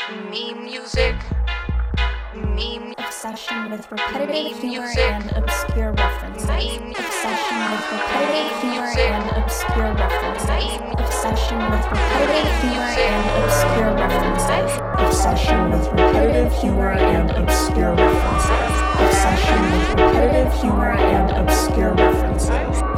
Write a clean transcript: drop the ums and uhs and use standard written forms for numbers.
Meme music. Meme obsession with repetitive humor and obscure references. Obsession with repetitive humor and obscure references. Obsession with repetitive humor and obscure references. Obsession with repetitive humor and obscure references. Obsession with repetitive humor and obscure references.